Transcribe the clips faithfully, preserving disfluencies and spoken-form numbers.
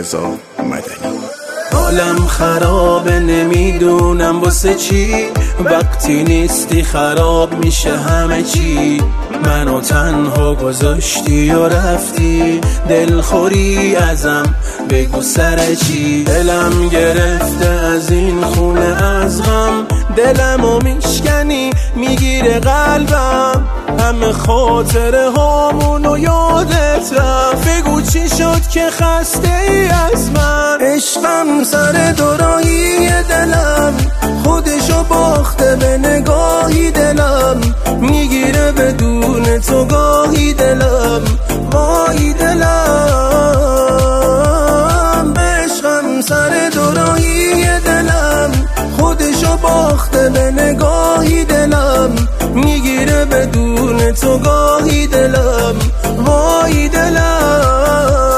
رضا مدنی. حالم خرابه نمیدونم واسه چی، وقتی نیستی خراب میشه همه چی. منو تنها گذاشتی و رفتی، دلخوری ازم بگو سر چی. دلم گرفته از این خونه از غم، دلمو میشکنی میگیره قلبم. همه خاطره هامونو یادت رفت، بگو چی شد که خسته ای از من. عشقم سر دورایی دلم، خودشو باخته به نگاهی دلم. میگیره بدون تو گاهی دلم، وای دلم. عشقم سر دورایی دلم، خودشو باخته به نگاهی دلم. میگیره بدون تو گاهی دلم، وای دلم.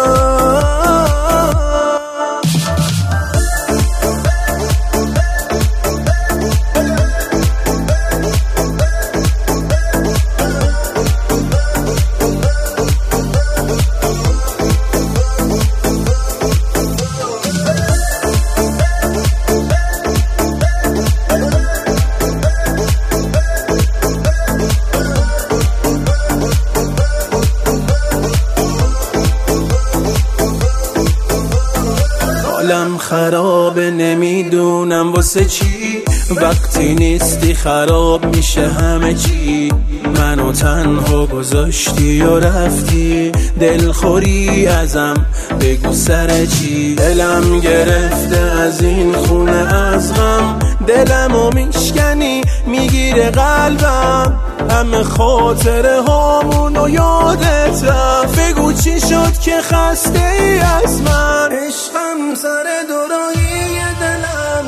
حالم خرابه نمیدونم واسه چی، وقتی نیستی خراب میشه همه چی. منو تنها گذاشتی و رفتی، دلخوری ازم بگو سر چی. دلم گرفته از این خونه از غم، دلمو میشکنی میگیره قلبم. همه خاطره هامونو یادت رفت، بگو چی شد که خسته ای از من. عشقم سر دورایی دلم،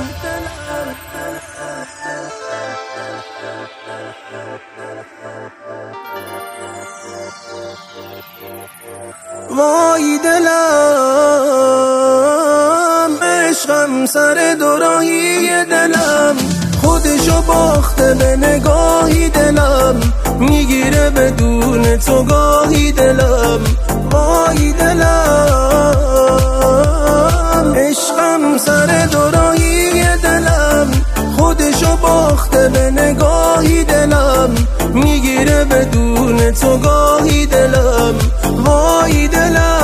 وای دلم. عشقم سر دورایی دلم، خودشو باخته به نگاهی دلم. میگیره بدون تو گاهی دلم، وای دلم. عشقم سر دورایی دلم، خودشو باخته به نگاهی دلم. میگیره بدون تو گاهی دلم، وای دلم.